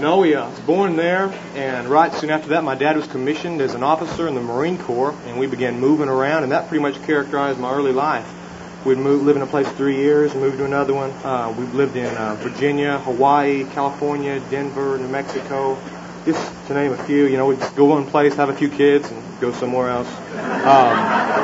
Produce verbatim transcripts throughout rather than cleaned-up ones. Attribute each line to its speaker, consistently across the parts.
Speaker 1: No, we uh, was born there, and right soon after that, my dad was commissioned as an officer in the Marine Corps, and we began moving around, and that pretty much characterized my early life. We'd moved, live in a place three years, moved to another one. Uh, we've lived in uh, Virginia, Hawaii, California, Denver, New Mexico, just to name a few. You know, we'd go one place, have a few kids, and go somewhere else. Um,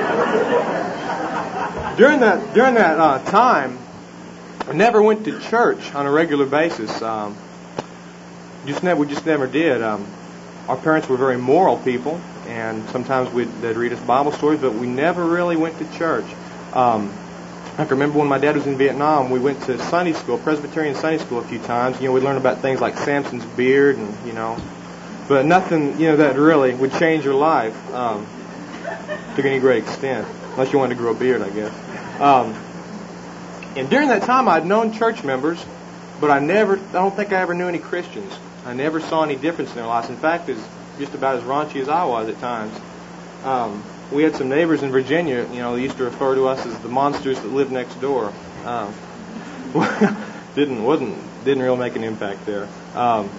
Speaker 1: during that during that uh, time, I never went to church on a regular basis. Um, just never, we just never did. Um, our parents were very moral people, and sometimes we'd, they'd read us Bible stories, but we never really went to church. Um, I can remember when my dad was in Vietnam, we went to Sunday school, Presbyterian Sunday school a few times. You know, we'd learn about things like Samson's beard and, you know, but nothing, you know, that really would change your life um, to any great extent, unless you wanted to grow a beard, I guess. Um, and during that time, I'd known church members, but I never, I don't think I ever knew any Christians. I never saw any difference in their lives. In fact, it's just about as raunchy as I was at times. Um, We had some neighbors in Virginia, you know, they used to refer to us as the monsters that lived next door. Um, didn't wasn't didn't really make an impact there. Um,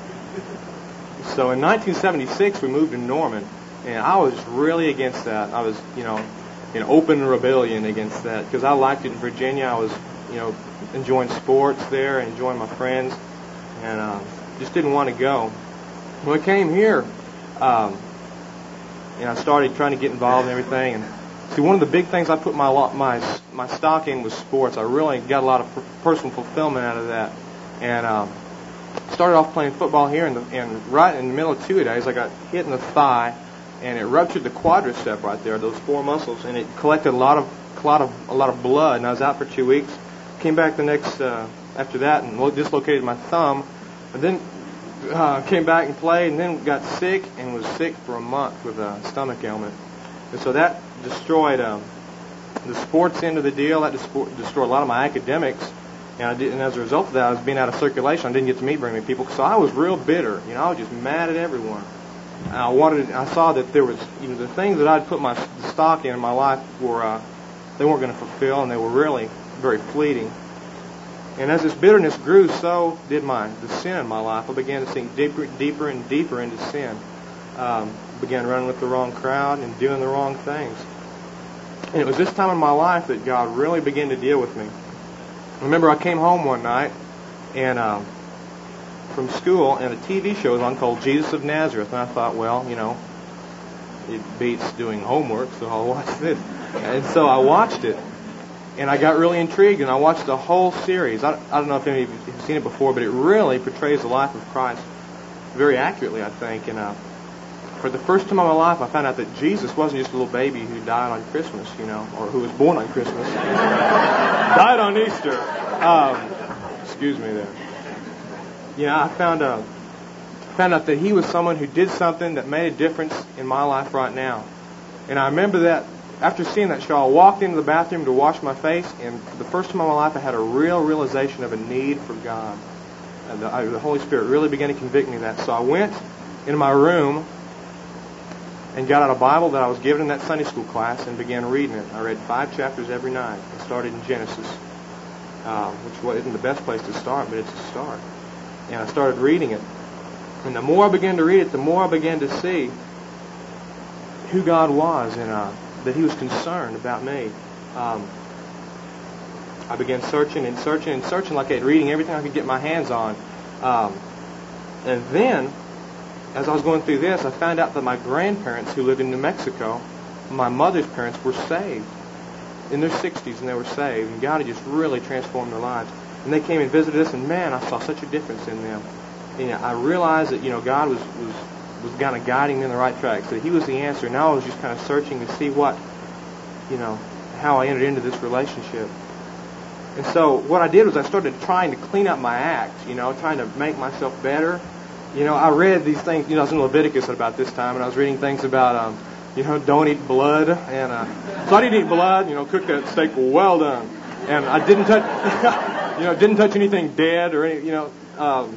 Speaker 1: so in nineteen seventy-six we moved to Norman, and I was really against that. I was, you know, in open rebellion against that because I liked it in Virginia. I was, you know, enjoying sports there, and enjoying my friends, and uh, just didn't want to go. When I came here. Um, And I started trying to get involved in everything. And see, one of the big things I put my my my stock in was sports. I really got a lot of personal fulfillment out of that. And um, started off playing football here, and, the, and right in the middle of two-a-days, I got hit in the thigh, and it ruptured the quadricep right there, those four muscles, and it collected a lot of a lot of a lot of blood. And I was out for two weeks. Came back the next uh, after that and dislocated my thumb, and then. Uh, came back and played, and then got sick and was sick for a month with a stomach ailment. And so that destroyed um, the sports end of the deal. That destroyed a lot of my academics. And, I did, and as a result of that, I was being out of circulation. I didn't get to meet very many people. So I was real bitter. You know, I was just mad at everyone. And I wanted. I saw that there was, you know, the things that I'd put my stock in in my life were uh, they weren't going to fulfill, and they were really very fleeting. And as this bitterness grew, so did my the sin in my life. I began to sink deeper, deeper and deeper into sin. Um, began running with the wrong crowd and doing the wrong things. And it was this time in my life that God really began to deal with me. I remember I came home one night and um, from school, and a T V show was on called Jesus of Nazareth. And I thought, well, you know, it beats doing homework, so I'll watch this. And so I watched it. And I got really intrigued, and I watched the whole series. I, I don't know if any of you have seen it before, but it really portrays the life of Christ very accurately, I think. And uh, for the first time in my life, I found out that Jesus wasn't just a little baby who died on Christmas, you know, or who was born on Christmas. Died on Easter. Um, excuse me there. Yeah, I found out, found out that he was someone who did something that made a difference in my life right now. And I remember that. After seeing that show, I walked into the bathroom to wash my face, and for the first time in my life, I had a real realization of a need for God. And the, I, the Holy Spirit really began to convict me of that. So I went into my room and got out a Bible that I was given in that Sunday school class and began reading it. I read five chapters every night. I started in Genesis, uh, which isn't the best place to start, but it's a start. And I started reading it. And the more I began to read it, the more I began to see who God was, and uh, that he was concerned about me. Um, I began searching and searching and searching like that, reading everything I could get my hands on. Um, and then, as I was going through this, I found out that my grandparents who lived in New Mexico, my mother's parents, were saved in their sixties, and they were saved. And God had just really transformed their lives. And they came and visited us, and man, I saw such a difference in them. And I realized that, you know, God was, was was kind of guiding me in the right track. So he was the answer. Now I was just kind of searching to see what, you know, how I entered into this relationship. And so what I did was I started trying to clean up my act, you know, trying to make myself better. You know, I read these things, you know, I was in Leviticus at about this time, and I was reading things about, um, you know, don't eat blood. And uh, so I didn't eat blood, you know, cook that steak well done. And I didn't touch, you know, didn't touch anything dead or any, you know, um,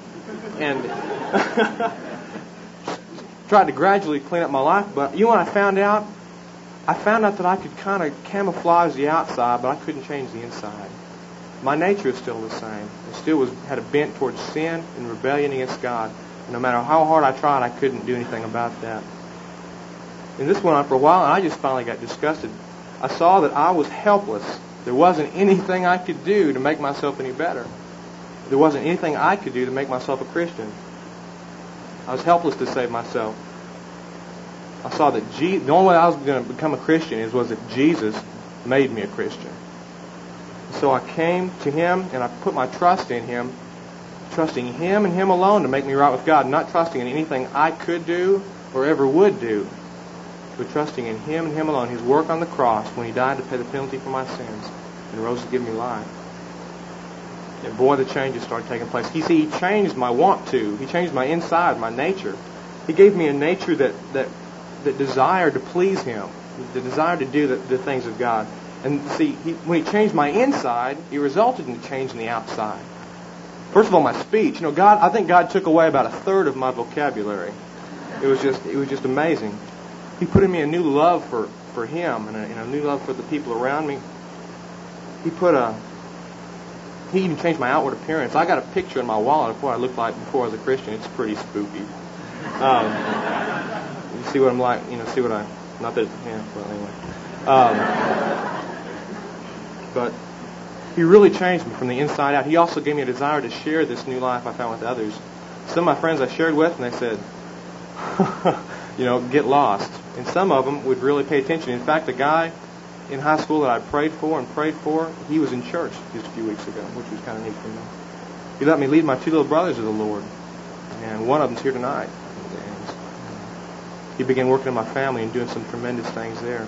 Speaker 1: and tried to gradually clean up my life. But you know what I found out? I found out that I could kind of camouflage the outside, but I couldn't change the inside. my nature is still the same. I still was had a bent towards sin and rebellion against God. And no matter how hard I tried, I couldn't do anything about that. And this went on for a while, and I just finally got disgusted. I saw that I was helpless. There wasn't anything I could do to make myself any better. There wasn't anything I could do to make myself a Christian. I was helpless to save myself. I saw that Je- the only way I was going to become a Christian is was that Jesus made me a Christian. So I came to Him and I put my trust in Him, trusting Him and Him alone to make me right with God, not trusting in anything I could do or ever would do, but trusting in Him and Him alone, His work on the cross when He died to pay the penalty for my sins and rose to give me life. And boy, the changes started taking place. He, see, he changed my want to. He changed my inside, my nature. He gave me a nature that that, that desired to please Him, the desire to do the, the things of God. And see, he, when He changed my inside, it resulted in a change in the outside. First of all, my speech. You know, God. I think God took away about a third of my vocabulary. It was just, it was just amazing. He put in me a new love for, for Him and a, and a new love for the people around me. He put a, He even changed my outward appearance. I got a picture in my wallet of what I looked like before I was a Christian. It's pretty spooky. Um, you see what I'm like. You know, see what I. Not that. Yeah. Well, anyway. Um, but He really changed me from the inside out. He also gave me a desire to share this new life I found with others. Some of my friends I shared with, and they said, you know, get lost. And some of them would really pay attention. In fact, the guy in high school that I prayed for and prayed for, he was in church just a few weeks ago, which was kind of neat for me. He let me lead my two little brothers to the Lord, and one of them's here tonight. And he began working in my family and doing some tremendous things there.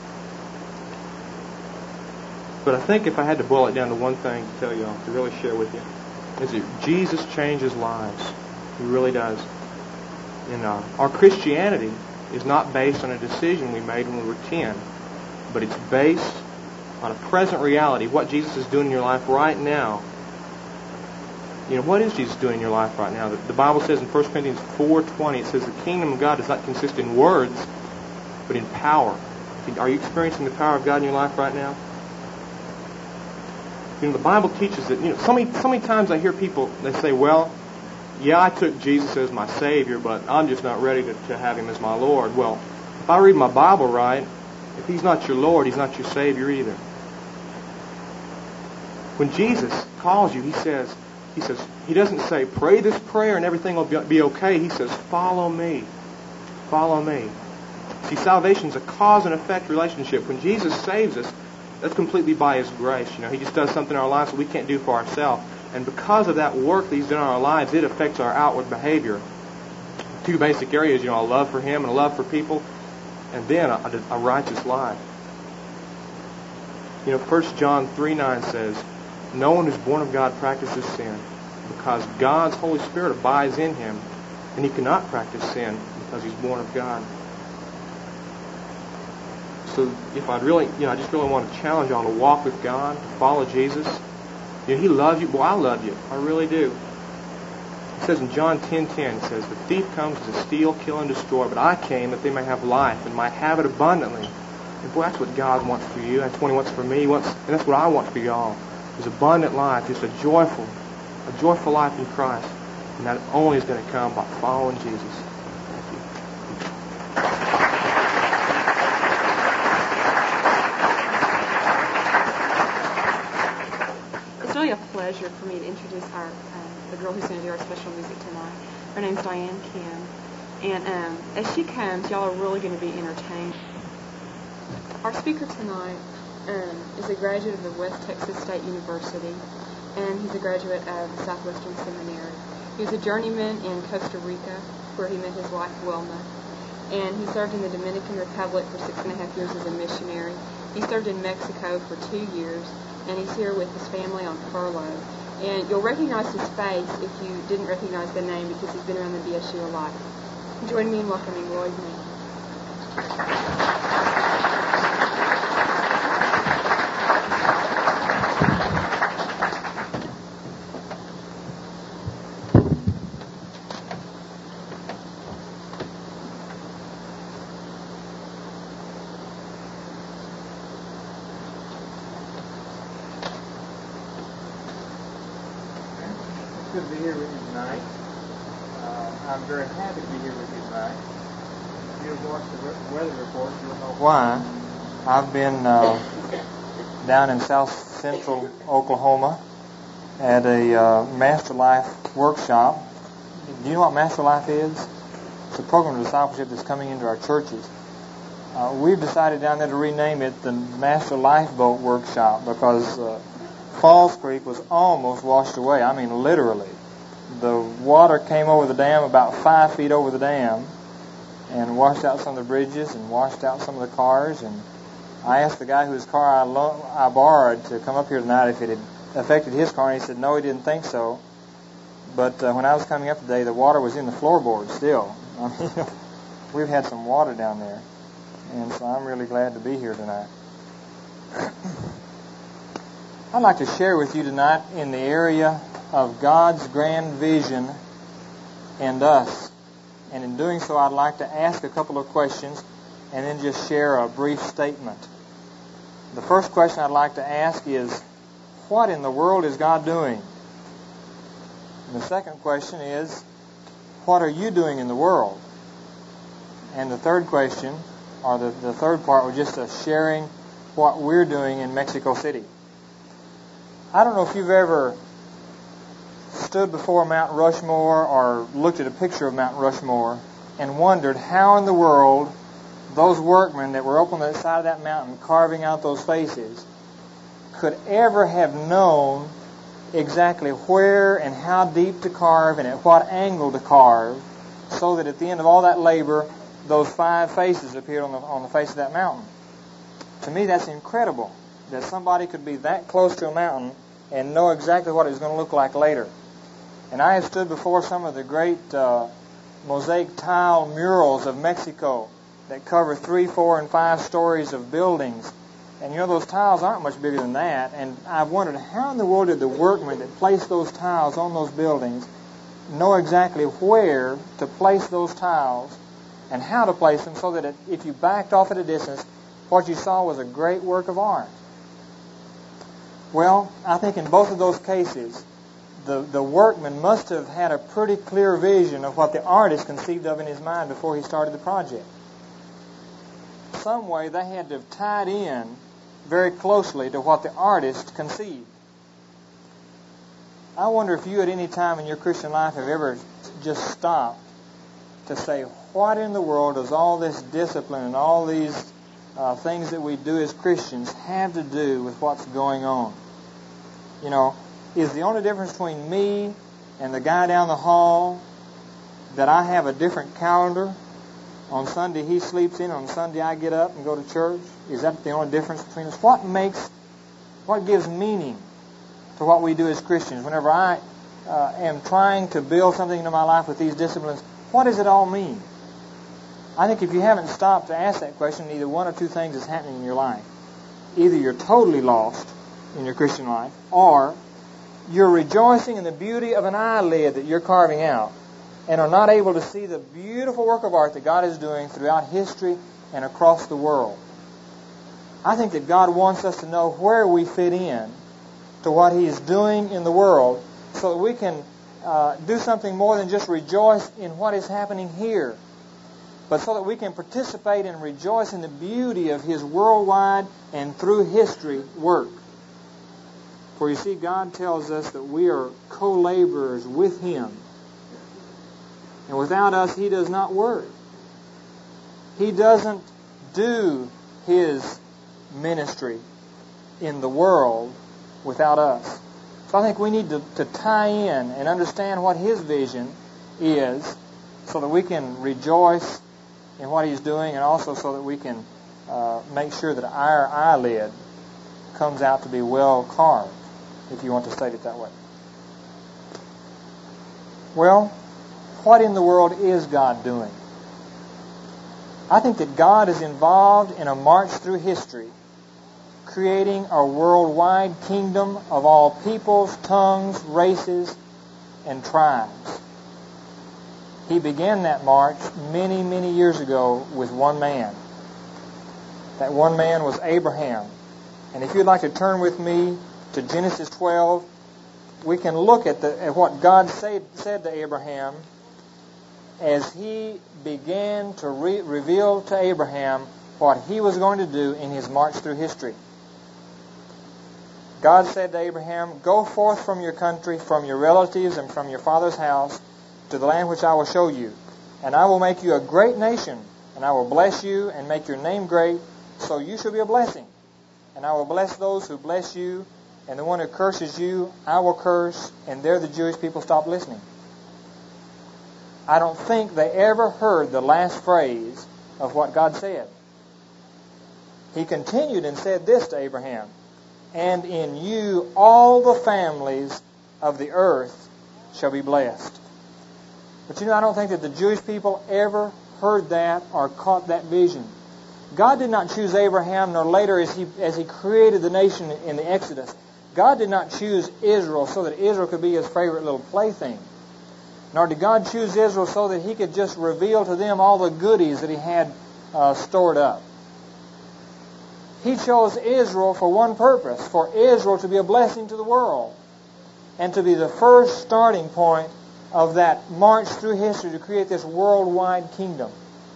Speaker 1: But I think if I had to boil it down to one thing to tell y'all, to really share with you, is that Jesus changes lives. He really does. And uh, our Christianity is not based on a decision we made when we were ten, but it's based on a present reality, what Jesus is doing in your life right now. You know, what is Jesus doing in your life right now? The, the Bible says in First Corinthians four twenty, it says the kingdom of God does not consist in words, but in power. Are you experiencing the power of God in your life right now? You know, the Bible teaches that, you know, so many, so many times I hear people, they say, well, yeah, I took Jesus as my Savior, but I'm just not ready to, to have Him as my Lord. Well, if I read my Bible right, if He's not your Lord, He's not your Savior either. When Jesus calls you, He says, He says, He doesn't say, pray this prayer and everything will be okay. He says, follow me. Follow me. See, salvation is a cause and effect relationship. When Jesus saves us, that's completely by His grace. You know, He just does something in our lives that we can't do for ourselves. And because of that work that He's done in our lives, it affects our outward behavior. Two basic areas, you know, a love for Him and a love for people, and then a, a righteous life. You know, First John three nine says, no one who's born of God practices sin, because God's Holy Spirit abides in him, and he cannot practice sin because he's born of God. So if I'd really, you know, I just really want to challenge y'all to walk with God, to follow Jesus. You know, He loves you. Well, I love you. I really do. It says in John ten ten, it says, the thief comes to steal, kill, and destroy, but I came that they may have life and might have it abundantly. And boy, that's what God wants for you. That's what He wants for me. He wants, and that's what I want for y'all. Is abundant life, just a joyful, a joyful life in Christ. And that only is going to come by following Jesus. Thank you.
Speaker 2: It's really a pleasure for me to introduce our uh, the girl who's going to do our special music tonight. Her name's Diane Kim. And um, as she comes, y'all are really going to be entertained. Our speaker tonight um, is a graduate of the West Texas State University, and he's a graduate of the Southwestern Seminary. He was a journeyman in Costa Rica, where he met his wife, Wilma. And he served in the Dominican Republic for six and a half years as a missionary. He served in Mexico for two years, and he's here with his family on furlough. And you'll recognize his face if you didn't recognize the name, because he's been around the B S U a lot. Join me in welcoming Lloyd Mead.
Speaker 3: good to be here with you tonight. Uh, I'm very happy to be here with you tonight. If you've watched the weather report, you'll know why. I've been uh, down in south central Oklahoma at a uh, Master Life workshop. Do you know what Master Life is? It's a program of discipleship that's coming into our churches. Uh, we've decided down there to rename it the Master Lifeboat Workshop because uh, Falls Creek was almost washed away. I mean, literally. The water came over the dam about five feet over the dam and washed out some of the bridges and washed out some of the cars. And I asked the guy whose car I, lo- I borrowed to come up here tonight if it had affected his car, and he said, no, he didn't think so. But uh, when I was coming up today, the water was in the floorboard still. I mean, we've had some water down there. And so I'm really glad to be here tonight. I'd like to share with you tonight in the area of God's grand vision and us. And in doing so, I'd like to ask a couple of questions and then just share a brief statement. The first question I'd like to ask is, what in the world is God doing? And the second question is, what are you doing in the world? And the third question, or the, the third part, was just a sharing what we're doing in Mexico City. I don't know if you've ever stood before Mount Rushmore or looked at a picture of Mount Rushmore and wondered how in the world those workmen that were up on the side of that mountain carving out those faces could ever have known exactly where and how deep to carve and at what angle to carve so that at the end of all that labor, those five faces appeared on the, on the face of that mountain. To me, that's incredible that somebody could be that close to a mountain and know exactly what it was going to look like later. And I have stood before some of the great uh, mosaic tile murals of Mexico that cover three, four, and five stories of buildings. And you know, those tiles aren't much bigger than that. And I've wondered, how in the world did the workmen that placed those tiles on those buildings know exactly where to place those tiles and how to place them so that it, if you backed off at a distance, what you saw was a great work of art? Well, I think in both of those cases, the, the workman must have had a pretty clear vision of what the artist conceived of in his mind before he started the project. Some way they had to have tied in very closely to what the artist conceived. I wonder if you at any time in your Christian life have ever just stopped to say, what in the world does all this discipline and all these uh, things that we do as Christians have to do with what's going on? You know, is the only difference between me and the guy down the hall that I have a different calendar? On Sunday he sleeps in, on Sunday I get up and go to church? Is that the only difference between us? What makes, what gives meaning to what we do as Christians? Whenever I uh, am trying to build something into my life with these disciplines, what does it all mean? I think if you haven't stopped to ask that question, either one or two things is happening in your life. Either you're totally lost in your Christian life, or you're rejoicing in the beauty of an eyelid that you're carving out and are not able to see the beautiful work of art that God is doing throughout history and across the world. I think that God wants us to know where we fit in to what He is doing in the world so that we can uh, do something more than just rejoice in what is happening here, but so that we can participate and rejoice in the beauty of His worldwide and through history work. For you see, God tells us that we are co-laborers with Him. And without us, He does not work. He doesn't do His ministry in the world without us. So I think we need to, to tie in and understand what His vision is so that we can rejoice in what He's doing, and also so that we can uh, make sure that our eyelid comes out to be well carved, if you want to state it that way. Well, what in the world is God doing? I think that God is involved in a march through history, creating a worldwide kingdom of all peoples, tongues, races, and tribes. He began that march many, many years ago with one man. That one man was Abraham. And if you'd like to turn with me to Genesis twelve, we can look at, the, at what God said, said to Abraham as He began to re- reveal to Abraham what he was going to do in his march through history. God said to Abraham, "Go forth from your country, from your relatives, and from your father's house to the land which I will show you. And I will make you a great nation, and I will bless you and make your name great, so you shall be a blessing. And I will bless those who bless you, and the one who curses you, I will curse." And there the Jewish people stopped listening. I don't think they ever heard the last phrase of what God said. He continued and said this to Abraham, "And in you all the families of the earth shall be blessed." But you know, I don't think that the Jewish people ever heard that or caught that vision. God did not choose Abraham, nor later as he, as he created the nation in the Exodus. God did not choose Israel so that Israel could be His favorite little plaything. Nor did God choose Israel so that He could just reveal to them all the goodies that He had uh, stored up. He chose Israel for one purpose, for Israel to be a blessing to the world and to be the first starting point of that march through history to create this worldwide kingdom.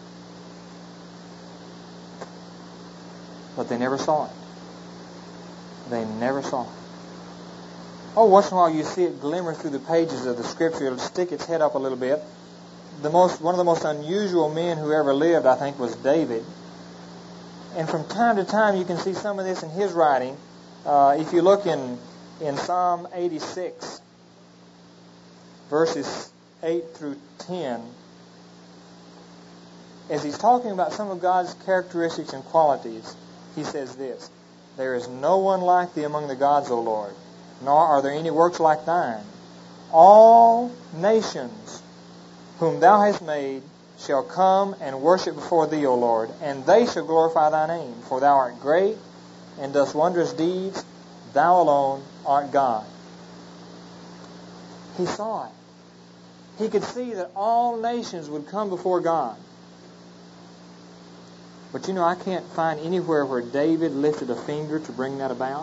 Speaker 3: But they never saw it. They never saw it. Oh, once in a while you see it glimmer through the pages of the Scripture. It'll stick its head up a little bit. The most, one of the most unusual men who ever lived, I think, was David. And from time to time you can see some of this in his writing. Uh, if you look in, in Psalm eighty-six, verses eight through ten, as he's talking about some of God's characteristics and qualities, he says this: "There is no one like Thee among the gods, O Lord, nor are there any works like Thine. All nations whom Thou hast made shall come and worship before Thee, O Lord, and they shall glorify Thy name. For Thou art great, and dost wondrous deeds. Thou alone art God." He saw it. He could see that all nations would come before God. But you know, I can't find anywhere where David lifted a finger to bring that about.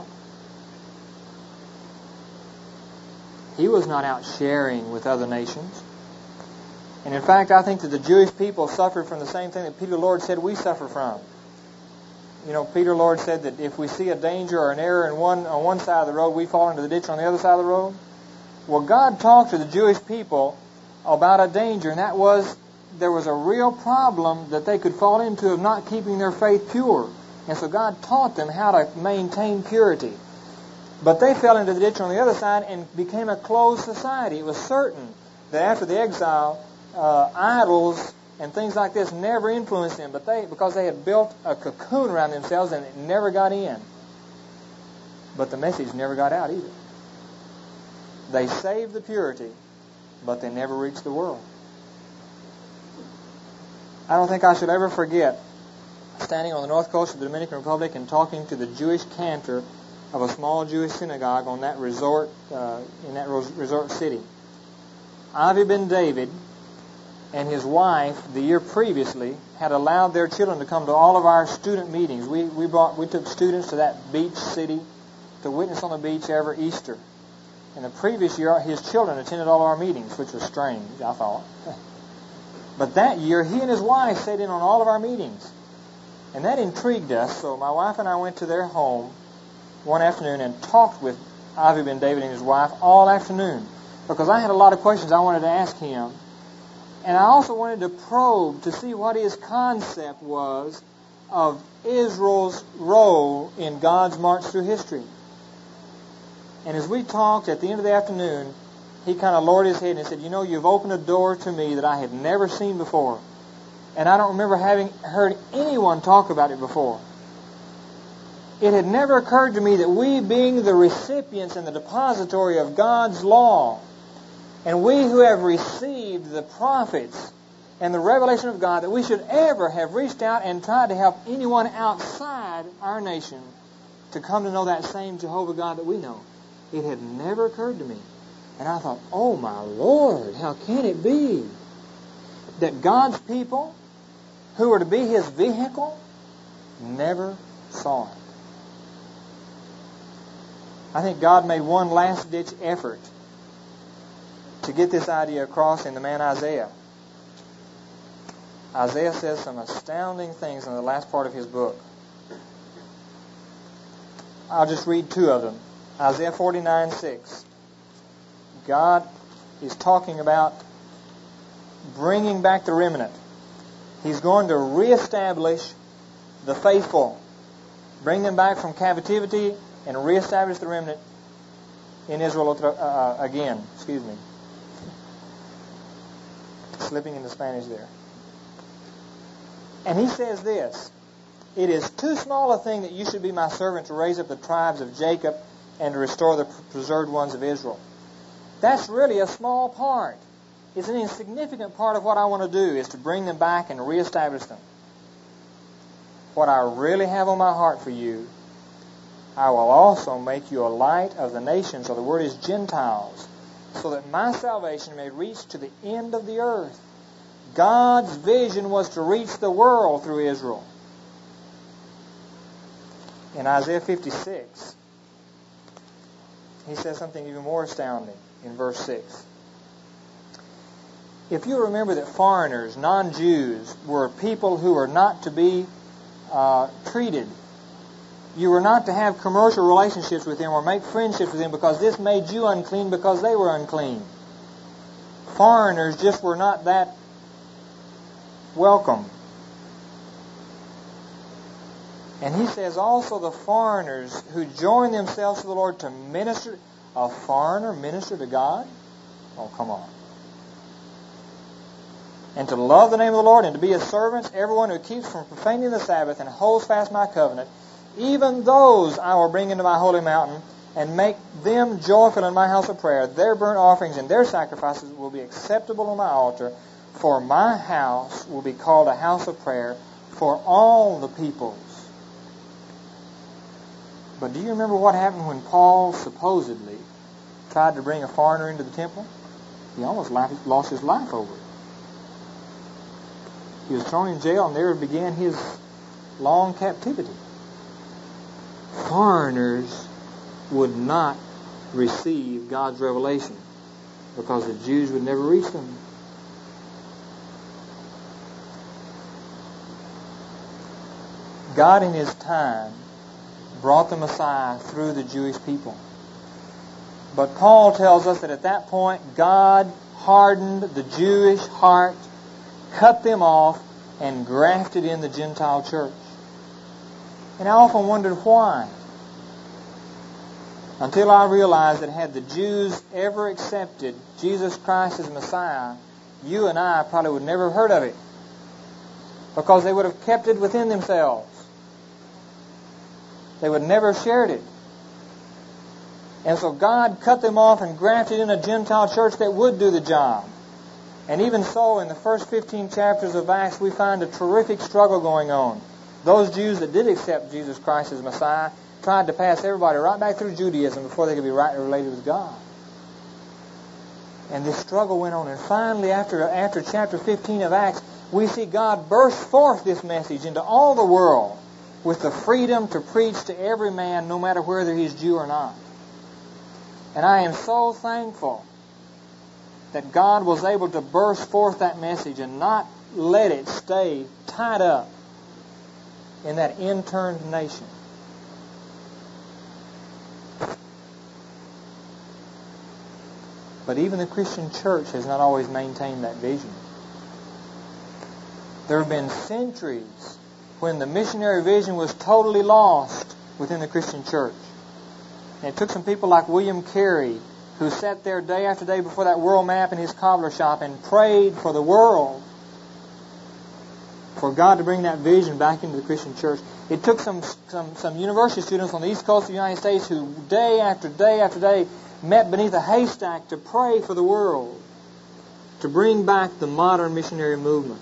Speaker 3: He was not out sharing with other nations. And in fact, I think that the Jewish people suffered from the same thing that Peter Lord said we suffer from. You know, Peter Lord said that if we see a danger or an error in one on one side of the road, we fall into the ditch on the other side of the road. Well, God talked to the Jewish people about a danger, and that was there was a real problem that they could fall into of not keeping their faith pure. And so God taught them how to maintain purity. But they fell into the ditch on the other side and became a closed society. It was certain that after the exile, uh, idols and things like this never influenced them, but they because they had built a cocoon around themselves and it never got in. But the message never got out either. They saved the purity, but they never reached the world. I don't think I should ever forget standing on the north coast of the Dominican Republic and talking to the Jewish cantor of a small Jewish synagogue on that resort, uh, in that resort city. Avi Ben David and his wife, the year previously, had allowed their children to come to all of our student meetings. We we brought we took students to that beach city to witness on the beach every Easter. And the previous year, his children attended all our meetings, which was strange, I thought. But that year, he and his wife sat in on all of our meetings. And that intrigued us, so my wife and I went to their home one afternoon and talked with Avi Ben David and his wife all afternoon, because I had a lot of questions I wanted to ask him. And I also wanted to probe to see what his concept was of Israel's role in God's march through history. And as we talked at the end of the afternoon, he kind of lowered his head and said, "You know, you've opened a door to me that I had never seen before. And I don't remember having heard anyone talk about it before. It had never occurred to me that we, being the recipients and the depository of God's law, and we who have received the prophets and the revelation of God, that we should ever have reached out and tried to help anyone outside our nation to come to know that same Jehovah God that we know. It had never occurred to me." And I thought, oh my Lord, how can it be that God's people, who were to be His vehicle, never saw it? I think God made one last-ditch effort to get this idea across in the man Isaiah. Isaiah says some astounding things in the last part of his book. I'll just read two of them. Isaiah forty-nine six. God is talking about bringing back the remnant. He's going to reestablish the faithful, bring them back from captivity and reestablish the remnant in Israel uh, again. Excuse me. Slipping into Spanish there. And he says this, "It is too small a thing that you should be my servant to raise up the tribes of Jacob and to restore the preserved ones of Israel." That's really a small part. It's an insignificant part of what I want to do, is to bring them back and reestablish them. What I really have on my heart for you, I will also make you a light of the nations, or the word is Gentiles, so that my salvation may reach to the end of the earth. God's vision was to reach the world through Israel. In Isaiah fifty-six, he says something even more astounding in verse six. If you remember that foreigners, non-Jews, were people who were not to be uh, treated, you were not to have commercial relationships with them or make friendships with them, because this made you unclean because they were unclean. Foreigners just were not that welcome. And he says also the foreigners who join themselves to the Lord to minister, a foreigner minister to God? Oh, come on. And to love the name of the Lord and to be His servants, everyone who keeps from profaning the Sabbath and holds fast my covenant, even those I will bring into my holy mountain and make them joyful in my house of prayer. Their burnt offerings and their sacrifices will be acceptable on my altar, for my house will be called a house of prayer for all the peoples. But do you remember what happened when Paul supposedly tried to bring a foreigner into the temple? He almost lost his life over it. He was thrown in jail, and there began his long captivity. Foreigners would not receive God's revelation because the Jews would never reach them. God in His time brought the Messiah through the Jewish people. But Paul tells us that at that point, God hardened the Jewish heart, cut them off, and grafted in the Gentile church. And I often wondered why. Until I realized that had the Jews ever accepted Jesus Christ as Messiah, you and I probably would never have heard of it, because they would have kept it within themselves. They would never have shared it. And so God cut them off and grafted in a Gentile church that would do the job. And even so, in the first fifteen chapters of Acts, we find a terrific struggle going on. Those Jews that did accept Jesus Christ as Messiah tried to pass everybody right back through Judaism before they could be rightly related with God. And this struggle went on. And finally, after, after chapter fifteen of Acts, we see God burst forth this message into all the world with the freedom to preach to every man, no matter whether he's Jew or not. And I am so thankful that God was able to burst forth that message and not let it stay tied up in that interned nation. But even the Christian church has not always maintained that vision. There have been centuries when the missionary vision was totally lost within the Christian church. And it took some people like William Carey, who sat there day after day before that world map in his cobbler shop and prayed for the world, for God to bring that vision back into the Christian church. It took some, some, some university students on the East Coast of the United States who day after day after day met beneath a haystack to pray for the world, to bring back the modern missionary movement.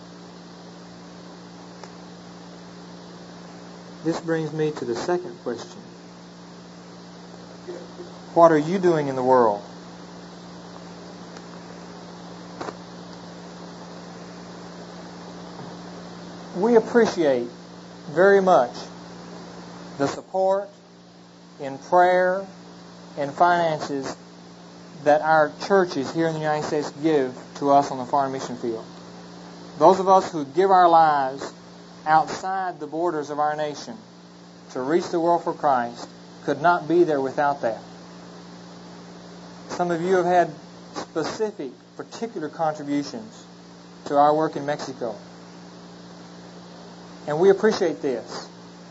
Speaker 3: This brings me to the second question. What are you doing in the world? We appreciate very much the support in prayer and finances that our churches here in the United States give to us on the foreign mission field. Those of us who give our lives outside the borders of our nation to reach the world for Christ could not be there without that. Some of you have had specific, particular contributions to our work in Mexico. And we appreciate this.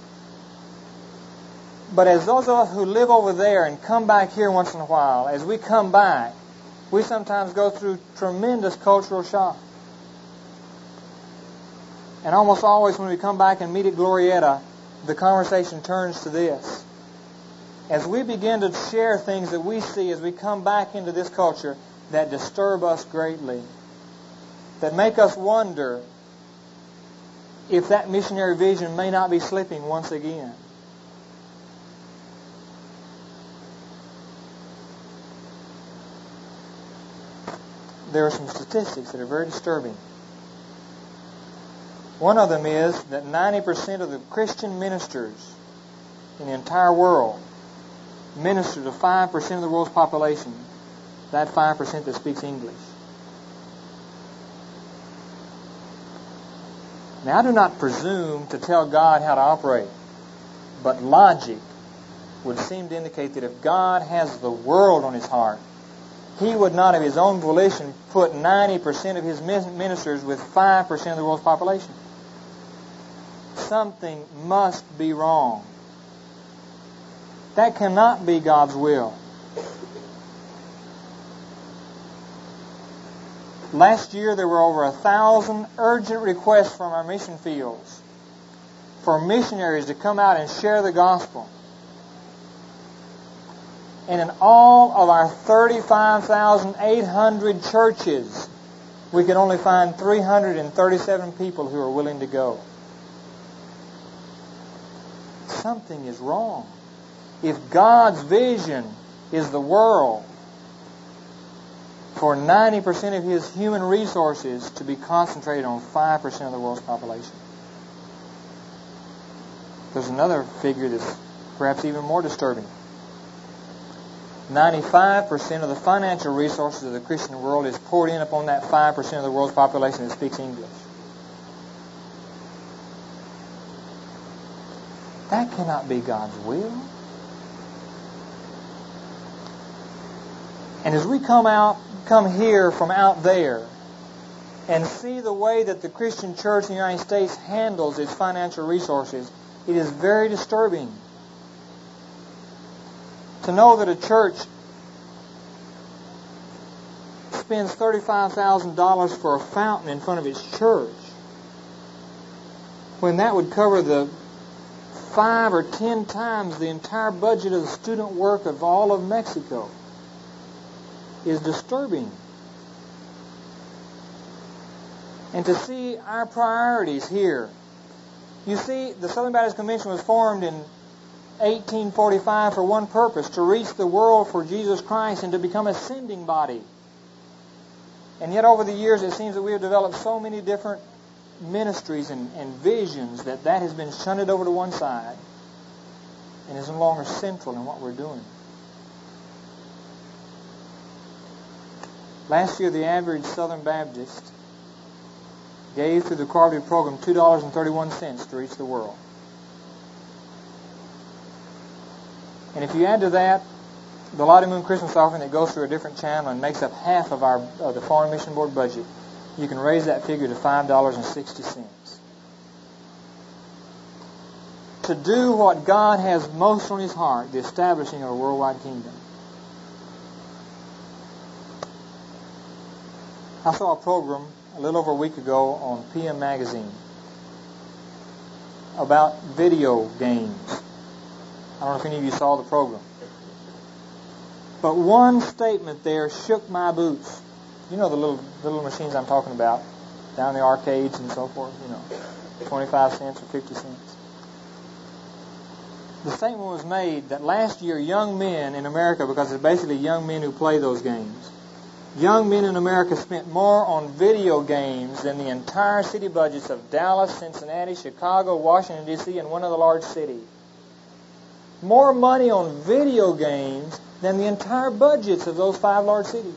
Speaker 3: But as those of us who live over there and come back here once in a while, as we come back, we sometimes go through tremendous cultural shock. And almost always when we come back and meet at Glorieta, the conversation turns to this. As we begin to share things that we see as we come back into this culture that disturb us greatly, that make us wonder if that missionary vision may not be slipping once again. There are some statistics that are very disturbing. One of them is that ninety percent of the Christian ministers in the entire world minister to five percent of the world's population, that five percent that speaks English. Now, I do not presume to tell God how to operate, but logic would seem to indicate that if God has the world on His heart, He would not of His own volition put ninety percent of His ministers with five percent of the world's population. Something must be wrong. That cannot be God's will. Last year there were over a thousand urgent requests from our mission fields for missionaries to come out and share the gospel. And in all of our thirty-five thousand eight hundred churches, we could only find three hundred thirty-seven people who are willing to go. Something is wrong. If God's vision is the world for ninety percent of His human resources to be concentrated on five percent of the world's population. There's another figure that's perhaps even more disturbing. ninety-five percent of the financial resources of the Christian world is poured in upon that five percent of the world's population that speaks English. That cannot be God's will. And as we come out, come here from out there and see the way that the Christian church in the United States handles its financial resources, it is very disturbing to know that a church spends thirty-five thousand dollars for a fountain in front of its church when that would cover the five or ten times the entire budget of the student work of all of Mexico is disturbing. And to see our priorities here. You see, the Southern Baptist Convention was formed in eighteen forty-five for one purpose, to reach the world for Jesus Christ and to become a sending body. And yet over the years it seems that we have developed so many different ministries and, and visions that that has been shunted over to one side and is no longer central in what we're doing. Last year the average Southern Baptist gave through the cooperative program two dollars and thirty-one cents to reach the world. And if you add to that the Lottie Moon Christmas offering that goes through a different channel and makes up half of our of the Foreign Mission Board budget, you can raise that figure to five dollars and sixty cents. To do what God has most on His heart, the establishing of a worldwide kingdom. I saw a program a little over a week ago on P M Magazine about video games. I don't know if any of you saw the program. But one statement there shook my boots. You know the little little machines I'm talking about, down the arcades and so forth, you know, twenty-five cents or fifty cents. The statement was made that last year young men in America, because it's basically young men who play those games, young men in America spent more on video games than the entire city budgets of Dallas, Cincinnati, Chicago, Washington, D C, and one other large city. More money on video games than the entire budgets of those five large cities.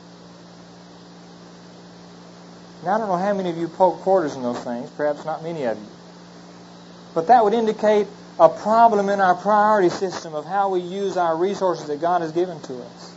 Speaker 3: Now, I don't know how many of you poke quarters in those things, perhaps not many of you. But that would indicate a problem in our priority system of how we use our resources that God has given to us.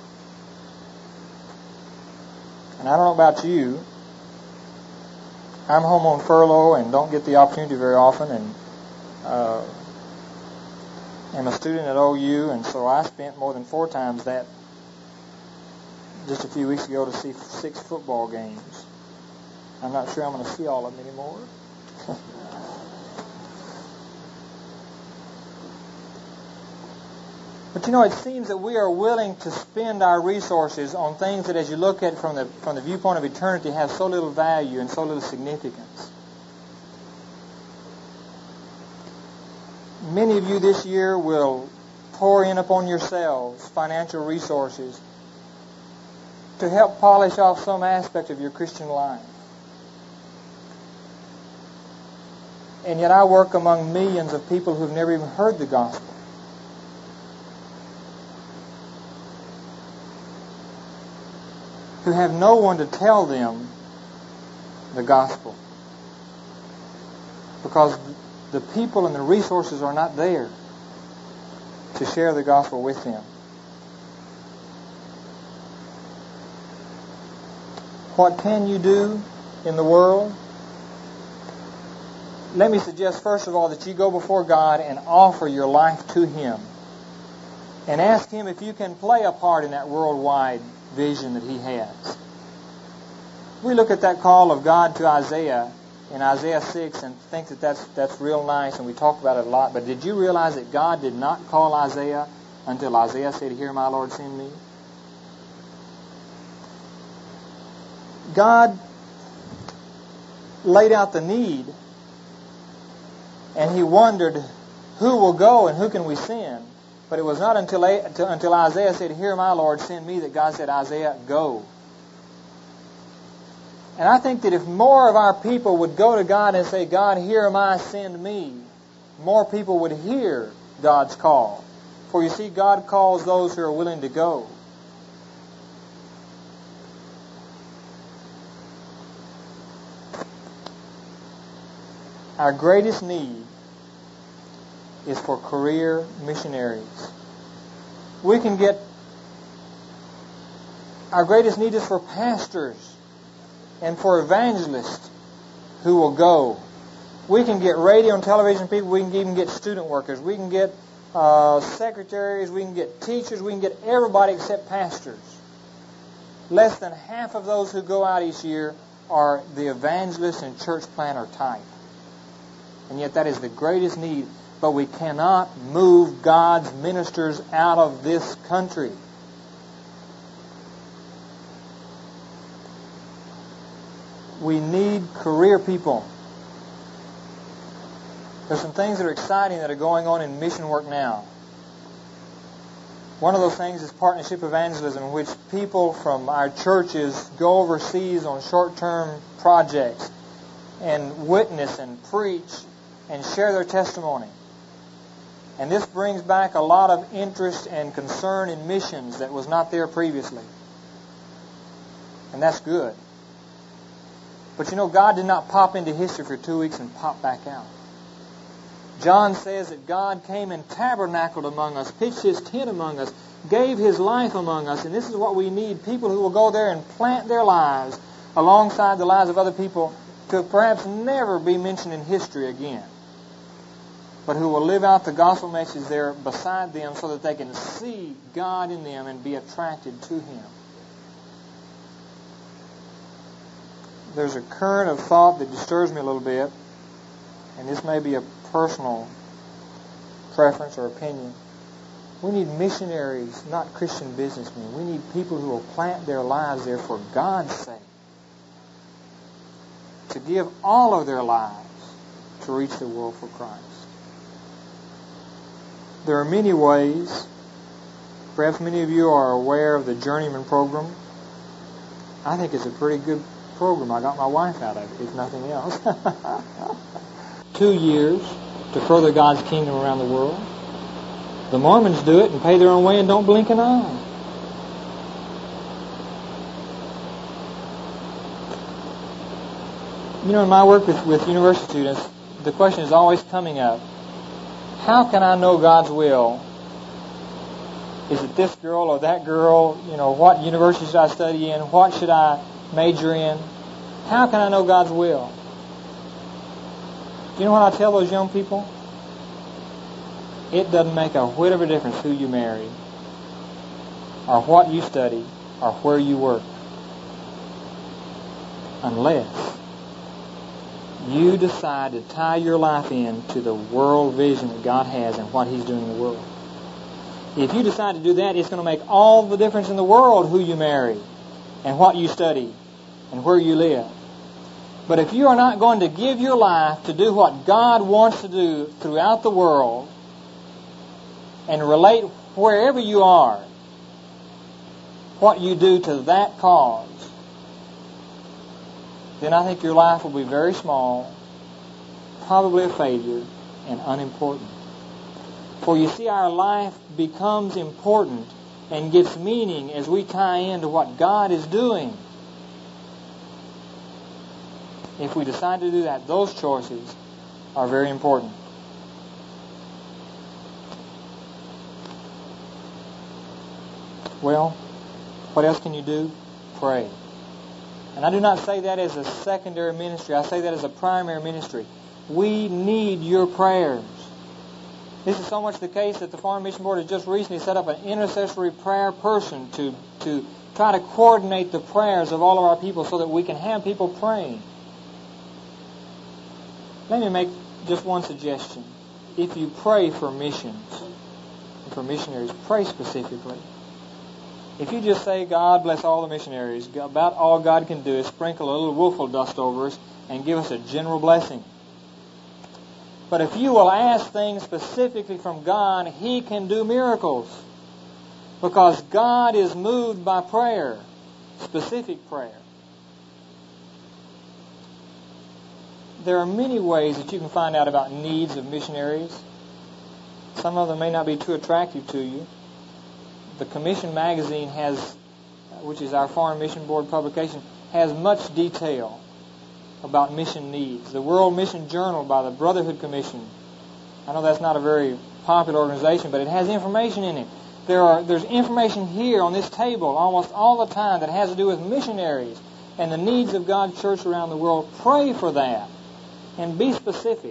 Speaker 3: And I don't know about you. I'm home on furlough and don't get the opportunity very often, and uh, am a student at O U, and so I spent more than four times that just a few weeks ago to see six football games. I'm not sure I'm going to see all of them anymore. But you know, it seems that we are willing to spend our resources on things that, as you look at it from the from the viewpoint of eternity, have so little value and so little significance. Many of you this year will pour in upon yourselves financial resources to help polish off some aspect of your Christian life. And yet I work among millions of people who've never even heard the gospel. Who have no one to tell them the gospel. Because the people and the resources are not there to share the gospel with them. What can you do in the world? Let me suggest, first of all, that you go before God and offer your life to Him. And ask Him if you can play a part in that worldwide vision that He has. We look at that call of God to Isaiah in Isaiah six and think that that's, that's real nice, and we talk about it a lot. But did you realize that God did not call Isaiah until Isaiah said, "Here, my Lord, send me"? God laid out the need, and He wondered, who will go and who can we send? But it was not until, until Isaiah said, "Here, my Lord, send me," that God said, "Isaiah, go." And I think that if more of our people would go to God and say, "God, here am I, send me," more people would hear God's call. For you see, God calls those who are willing to go. Our greatest need is for career missionaries. We can get, our greatest need is for pastors and for evangelists who will go. We can get radio and television people. We can even get student workers. We can get uh, secretaries. We can get teachers. We can get everybody except pastors. Less than half of those who go out each year are the evangelist and church planter type. And yet that is the greatest need. But we cannot move God's ministers out of this country. We need career people. There's some things that are exciting that are going on in mission work now. One of those things is partnership evangelism, in which people from our churches go overseas on short-term projects and witness and preach and share their testimony. And this brings back a lot of interest and concern in missions that was not there previously. And that's good. But you know, God did not pop into history for two weeks and pop back out. John says that God came and tabernacled among us, pitched His tent among us, gave His life among us. And this is what we need, people who will go there and plant their lives alongside the lives of other people to perhaps never be mentioned in history again, but who will live out the gospel message there beside them so that they can see God in them and be attracted to Him. There's a current of thought that disturbs me a little bit, and this may be a personal preference or opinion. We need missionaries, not Christian businessmen. We need people who will plant their lives there for God's sake, to give all of their lives to reach the world for Christ. There are many ways. Perhaps many of you are aware of the Journeyman program. I think it's a pretty good program. I got my wife out of it, if nothing else. Two years to further God's kingdom around the world. The Mormons do it and pay their own way and don't blink an eye. You know, in my work with, with university students, the question is always coming up, how can I know God's will? Is it this girl or that girl? You know, what university should I study in? What should I major in? How can I know God's will? Do you know what I tell those young people? It doesn't make a whit of a difference who you marry, or what you study, or where you work, unless you decide to tie your life in to the world vision that God has and what He's doing in the world. If you decide to do that, it's going to make all the difference in the world who you marry and what you study and where you live. But if you are not going to give your life to do what God wants to do throughout the world and relate wherever you are, what you do to that cause, then I think your life will be very small, probably a failure, and unimportant. For you see, our life becomes important and gets meaning as we tie into what God is doing. If we decide to do that, those choices are very important. Well, what else can you do? Pray. And I do not say that as a secondary ministry. I say that as a primary ministry. We need your prayers. This is so much the case that the Foreign Mission Board has just recently set up an intercessory prayer person to, to try to coordinate the prayers of all of our people so that we can have people praying. Let me make just one suggestion. If you pray for missions, and for missionaries, pray specifically. If you just say, God bless all the missionaries, about all God can do is sprinkle a little woeful dust over us and give us a general blessing. But if you will ask things specifically from God, He can do miracles. Because God is moved by prayer, specific prayer. There are many ways that you can find out about needs of missionaries. Some of them may not be too attractive to you. The Commission magazine has, which is our Foreign Mission Board publication, has much detail about mission needs. The World Mission Journal by the Brotherhood Commission. I know that's not a very popular organization, but it has information in it. There are there's information here on this table almost all the time that has to do with missionaries and the needs of God's church around the world. Pray for that and be specific.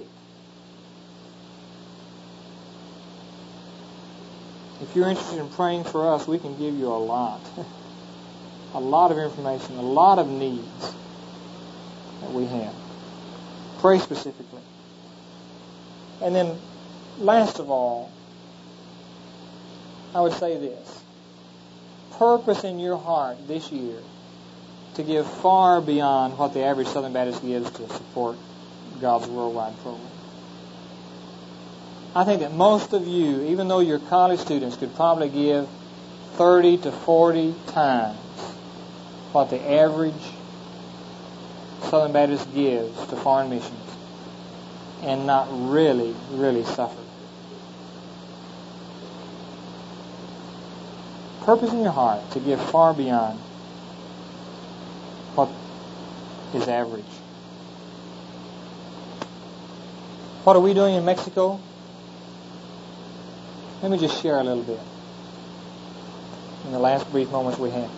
Speaker 3: If you're interested in praying for us, we can give you a lot. a lot of information, a lot of needs that we have. Pray specifically. And then, last of all, I would say this. Purpose in your heart this year to give far beyond what the average Southern Baptist gives to support God's worldwide program. I think that most of you, even though you're college students, could probably give thirty to forty times what the average Southern Baptist gives to foreign missions and not really, really suffer. Purpose in your heart to give far beyond what is average. What are we doing in Mexico? Let me just share a little bit in the last brief moments we have.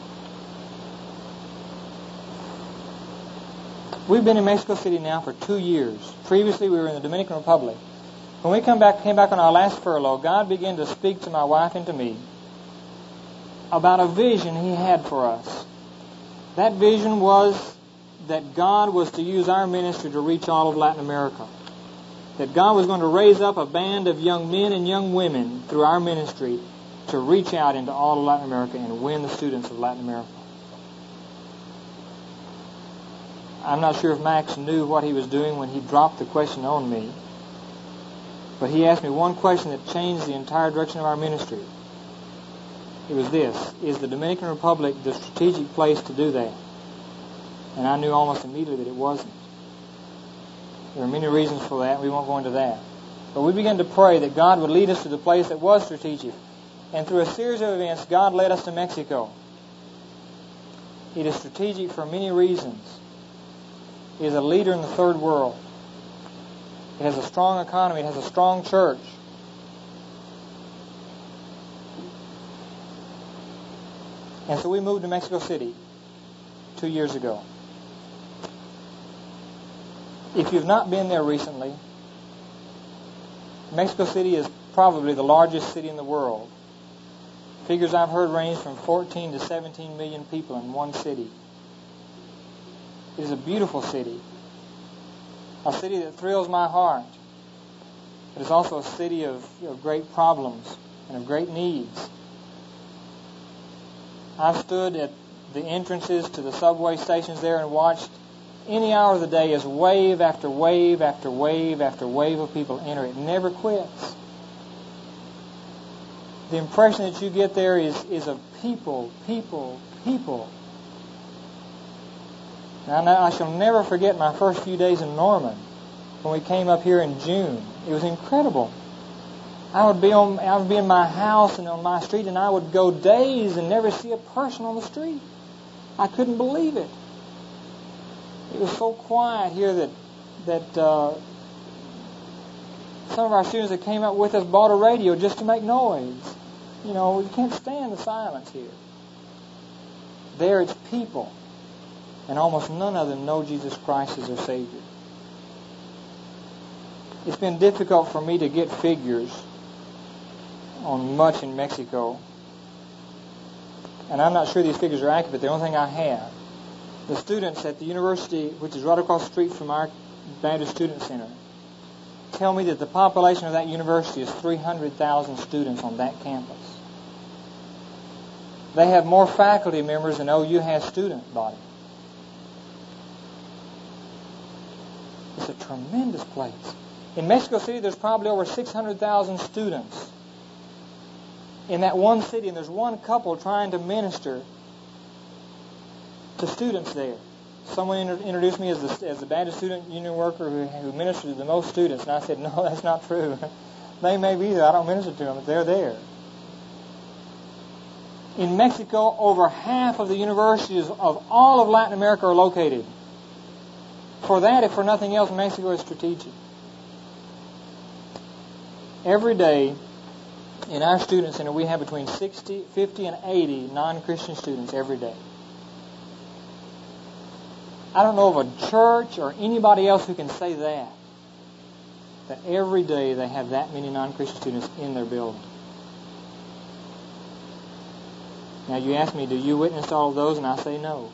Speaker 3: We've been in Mexico City now for two years. Previously, we were in the Dominican Republic. When we come back, came back on our last furlough, God began to speak to my wife and to me about a vision He had for us. That vision was that God was to use our ministry to reach all of Latin America. That God was going to raise up a band of young men and young women through our ministry to reach out into all of Latin America and win the students of Latin America. I'm not sure if Max knew what he was doing when he dropped the question on me, but he asked me one question that changed the entire direction of our ministry. It was this: is the Dominican Republic the strategic place to do that? And I knew almost immediately that it wasn't. There are many reasons for that. We won't go into that. But we began to pray that God would lead us to the place that was strategic. And through a series of events, God led us to Mexico. It is strategic for many reasons. It is a leader in the third world. It has a strong economy. It has a strong church. And so we moved to Mexico City two years ago. If you've not been there recently, Mexico City is probably the largest city in the world. Figures I've heard range from fourteen to seventeen million people in one city. It is a beautiful city. A city that thrills my heart. It is also a city of, of great problems and of great needs. I've stood at the entrances to the subway stations there and watched any hour of the day as wave after wave after wave after wave of people enter. It never quits. The impression that you get there is, is of people, people, people. Now, I shall never forget my first few days in Norman when we came up here in June. It was incredible. I would be on, I would be in my house and on my street, and I would go days and never see a person on the street. I couldn't believe it. It was so quiet here that that uh, some of our students that came up with us bought a radio just to make noise. You know, you can't stand the silence here. There it's people, and almost none of them know Jesus Christ as their Savior. It's been difficult for me to get figures on much in Mexico, and I'm not sure these figures are accurate, but the only thing I have, the students at the university, which is right across the street from our Baptist Student Center, tell me that the population of that university is three hundred thousand students on that campus. They have more faculty members than O U has student body. It's a tremendous place. In Mexico City, there's probably over six hundred thousand students in that one city, and there's one couple trying to minister to students there. Someone inter- introduced me as the, as the Baptist Student Union worker who, who ministered to the most students, and I said, no, that's not true. They may be there. I don't minister to them, but they're there. In Mexico, over half of the universities of all of Latin America are located. For that, if for nothing else, Mexico is strategic. Every day, in our student center, we have between sixty, fifty, and eighty non-Christian students every day. I don't know of a church or anybody else who can say that, that every day they have that many non-Christian students in their building. Now, you ask me, do you witness to all of those? And I say no.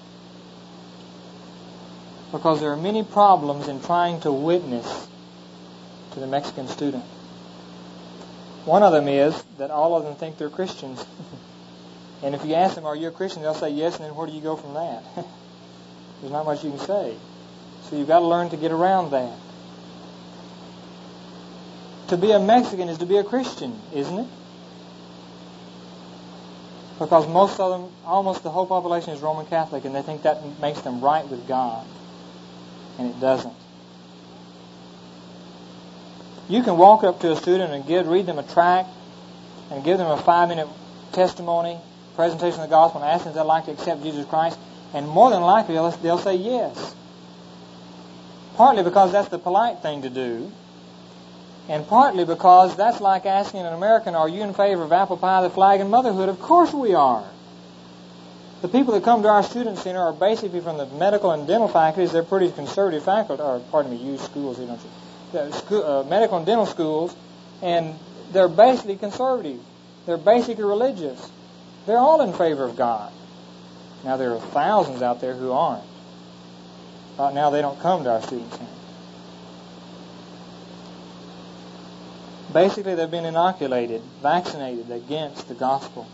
Speaker 3: Because there are many problems in trying to witness to the Mexican student. One of them is that all of them think they're Christians. And if you ask them, are you a Christian? They'll say yes, and then where do you go from that? There's not much you can say. So you've got to learn to get around that. To be a Mexican is to be a Christian, isn't it? Because most of them, almost the whole population is Roman Catholic, and they think that makes them right with God. And it doesn't. You can walk up to a student and give, read them a tract and give them a five-minute testimony, presentation of the gospel, and ask them if they'd like to accept Jesus Christ, and more than likely they'll, they'll say yes. Partly because that's the polite thing to do, and partly because that's like asking an American, are you in favor of apple pie, the flag, and motherhood? Of course we are. The people that come to our student center are basically from the medical and dental faculties. They're pretty conservative faculty, or pardon me, use schools, you don't you? School, uh, medical and dental schools, and they're basically conservative. They're basically religious. They're all in favor of God. Now, there are thousands out there who aren't. Right now, they don't come to our student center. Basically, they've been inoculated, vaccinated against the gospel.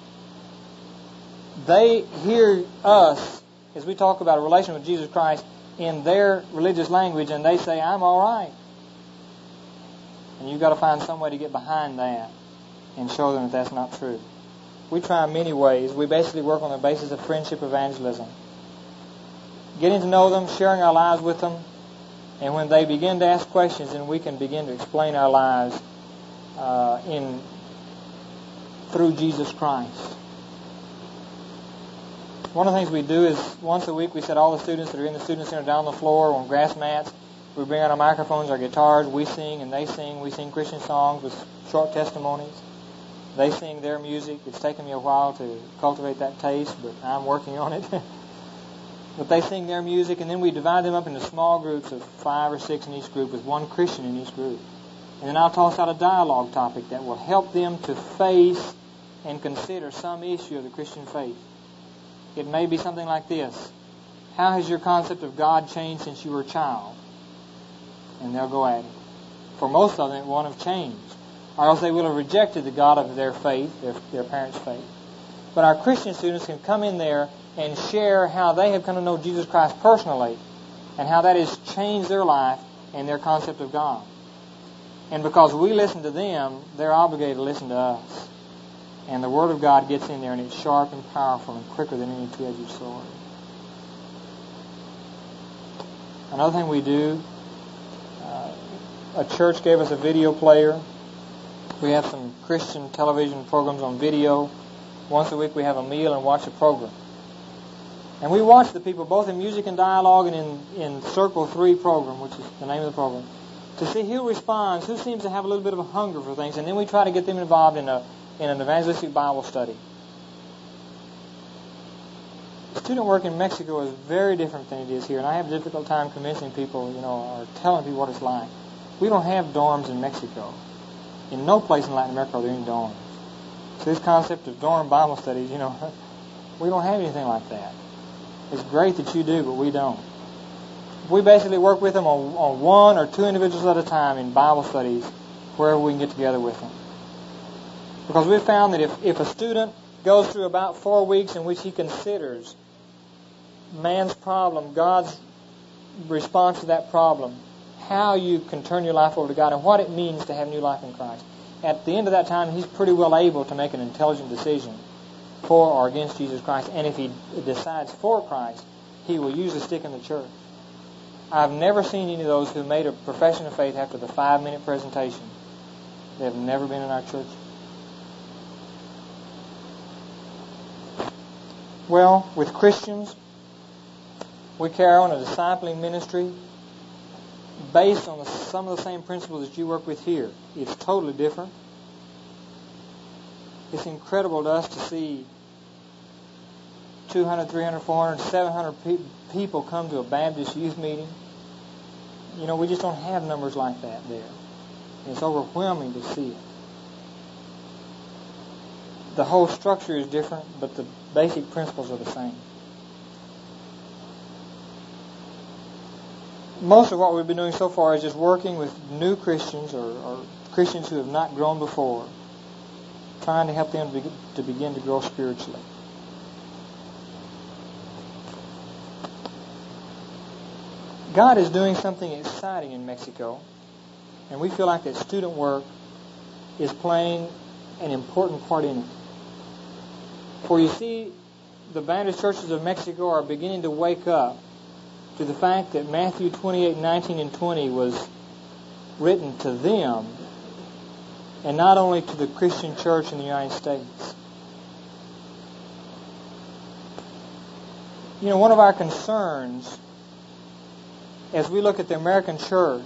Speaker 3: They hear us, as we talk about a relation with Jesus Christ, in their religious language, and they say, I'm all right. And you've got to find some way to get behind that and show them that that's not true. We try in many ways. We basically work on the basis of friendship evangelism. Getting to know them, sharing our lives with them, and when they begin to ask questions, then we can begin to explain our lives uh, in through Jesus Christ. One of the things we do is once a week we set all the students that are in the Student Center down on the floor on grass mats. We bring out our microphones, our guitars, we sing and they sing. We sing Christian songs with short testimonies. They sing their music. It's taken me a while to cultivate that taste, but I'm working on it. But they sing their music, and then we divide them up into small groups of five or six in each group with one Christian in each group. And then I'll toss out a dialogue topic that will help them to face and consider some issue of the Christian faith. It may be something like this. How has your concept of God changed since you were a child? And they'll go at it. For most of them, it won't have changed. Or else they will have rejected the God of their faith, their, their parents' faith. But our Christian students can come in there and share how they have come to know Jesus Christ personally and how that has changed their life and their concept of God. And because we listen to them, they're obligated to listen to us. And the Word of God gets in there, and it's sharp and powerful and quicker than any two-edged sword. Another thing we do, uh, a church gave us a video player. We have some Christian television programs on video. Once a week we have a meal and watch a program. And we watch the people both in music and dialogue and in, in Circle three program, which is the name of the program, to see who responds, who seems to have a little bit of a hunger for things, and then we try to get them involved in a in an evangelistic Bible study. Student work in Mexico is very different than it is here, and I have a difficult time convincing people, you know, or telling people what it's like. We don't have dorms in Mexico. In no place in Latin America are there any dorms. So this concept of dorm Bible studies, you know, we don't have anything like that. It's great that you do, but we don't. We basically work with them on, on one or two individuals at a time in Bible studies wherever we can get together with them. Because we've found that if, if a student goes through about four weeks in which he considers man's problem, God's response to that problem, how you can turn your life over to God, and what it means to have new life in Christ, at the end of that time, he's pretty well able to make an intelligent decision for or against Jesus Christ. And if he decides for Christ, he will usually stick in the church. I've never seen any of those who made a profession of faith after the five-minute presentation. They have never been in our church. Well, with Christians, we carry on a discipling ministry based on the, some of the same principles that you work with here. It's totally different. It's incredible to us to see two hundred, three hundred, four hundred, seven hundred pe- people come to a Baptist youth meeting. You know, we just don't have numbers like that there. It's overwhelming to see it. The whole structure is different, but the basic principles are the same. Most of what we've been doing so far is just working with new Christians or, or Christians who have not grown before, trying to help them to, be, to begin to grow spiritually. God is doing something exciting in Mexico, and we feel like that student work is playing an important part in it. For you see, the Baptist churches of Mexico are beginning to wake up to the fact that Matthew twenty-eight, nineteen, and twenty was written to them and not only to the Christian church in the United States. You know, one of our concerns as we look at the American church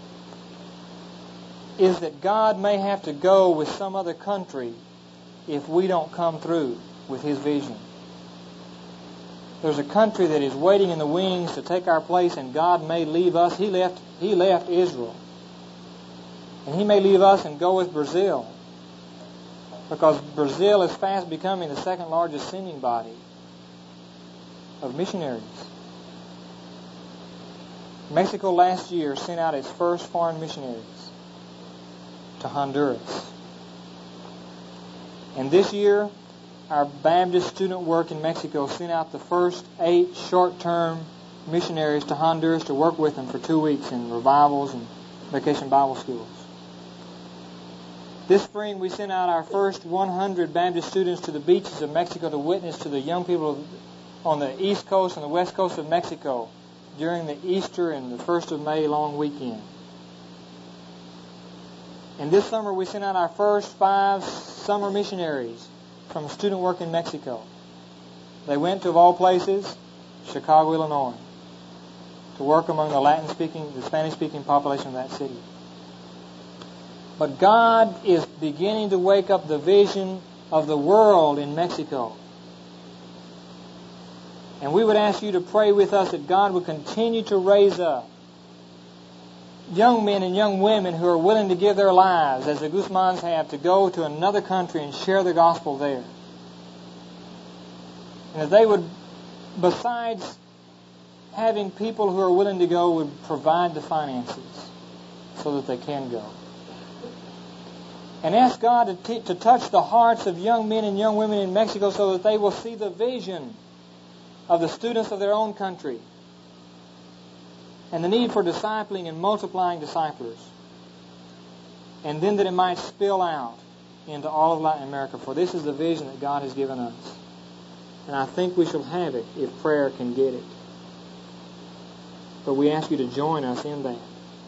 Speaker 3: is that God may have to go with some other country if we don't come through with His vision. There's a country that is waiting in the wings to take our place, and God may leave us. He left, he left Israel. And He may leave us and go with Brazil, because Brazil is fast becoming the second largest sending body of missionaries. Mexico last year sent out its first foreign missionaries to Honduras. And this year, our Baptist student work in Mexico sent out the first eight short-term missionaries to Honduras to work with them for two weeks in revivals and vacation Bible schools. This spring, we sent out our first one hundred Baptist students to the beaches of Mexico to witness to the young people on the east coast and the west coast of Mexico during the Easter and the first of May long weekend. And this summer we sent out our first five summer missionaries from student work in Mexico. They went to, of all places, Chicago, Illinois, to work among the Latin-speaking, the Spanish-speaking population of that city. But God is beginning to wake up the vision of the world in Mexico. And we would ask you to pray with us that God would continue to raise up young men and young women who are willing to give their lives, as the Guzmans have, to go to another country and share the gospel there. And that they would, besides having people who are willing to go, would provide the finances so that they can go. And ask God to, t- to touch the hearts of young men and young women in Mexico so that they will see the vision of the students of their own country and the need for discipling and multiplying disciples. And then that it might spill out into all of Latin America, for this is the vision that God has given us. And I think we shall have it if prayer can get it. But we ask you to join us in that.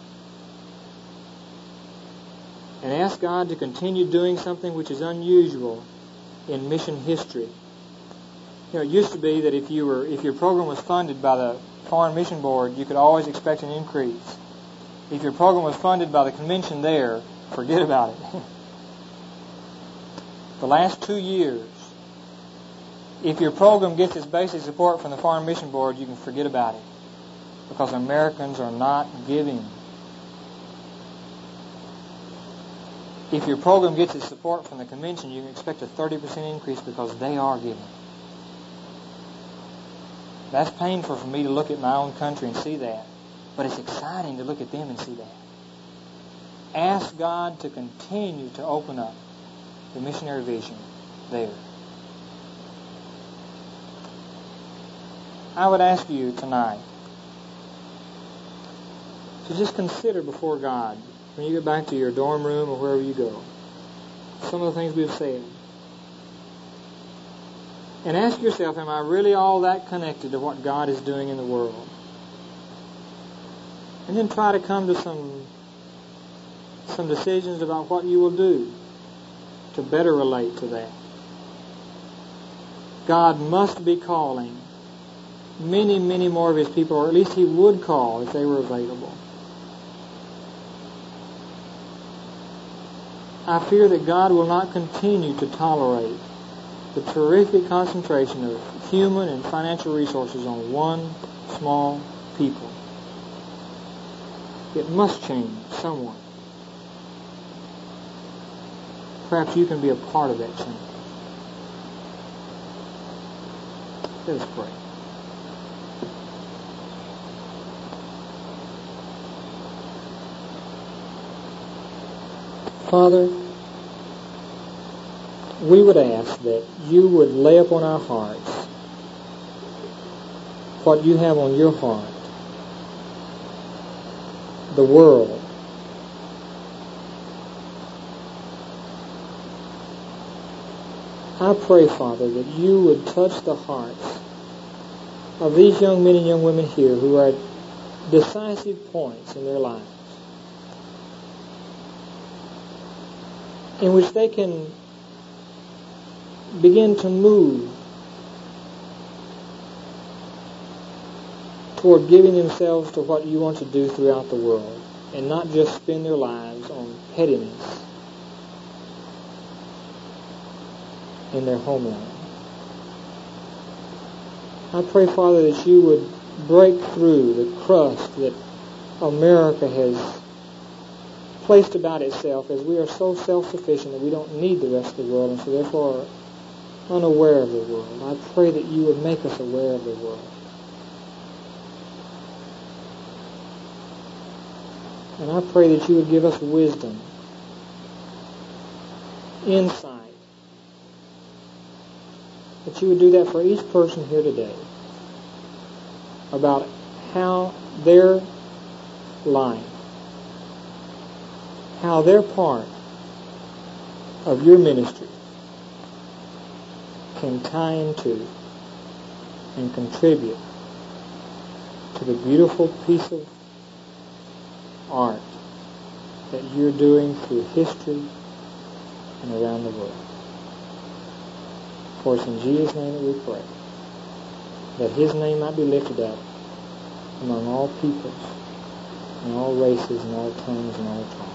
Speaker 3: And ask God to continue doing something which is unusual in mission history. You know, it used to be that if you were, if your program was funded by the Foreign Mission Board, you could always expect an increase. If your program was funded by the convention there, forget about it. The last two years, if your program gets its basic support from the Foreign Mission Board, you can forget about it, because Americans are not giving. If your program gets its support from the convention, you can expect a thirty percent increase because they are giving. That's painful for me to look at my own country and see that, but it's exciting to look at them and see that. Ask God to continue to open up the missionary vision there. I would ask you tonight to just consider before God, when you get back to your dorm room or wherever you go, some of the things we've said. And ask yourself, am I really all that connected to what God is doing in the world? And then try to come to some some decisions about what you will do to better relate to that. God must be calling many, many more of His people, or at least He would call if they were available. I fear that God will not continue to tolerate the terrific concentration of human and financial resources on one small people. It must change somewhat. Perhaps you can be a part of that change. Let us pray. Father, we would ask that you would lay upon our hearts what you have on your heart, the world. I pray, Father, that you would touch the hearts of these young men and young women here who are at decisive points in their lives, in which they can begin to move toward giving themselves to what you want to do throughout the world, and not just spend their lives on pettiness in their homeland. I pray, Father, that you would break through the crust that America has placed about itself, as we are so self-sufficient that we don't need the rest of the world, and so therefore are unaware of the world. I pray that you would make us aware of the world. And I pray that you would give us wisdom, insight, that you would do that for each person here today, about how their life, how their part of your ministry can tie into and contribute to the beautiful piece of art
Speaker 4: that you're doing through history and around the world. For it's in Jesus' name that we pray, that His name might be lifted up among all peoples and all races and all tongues and all tribes.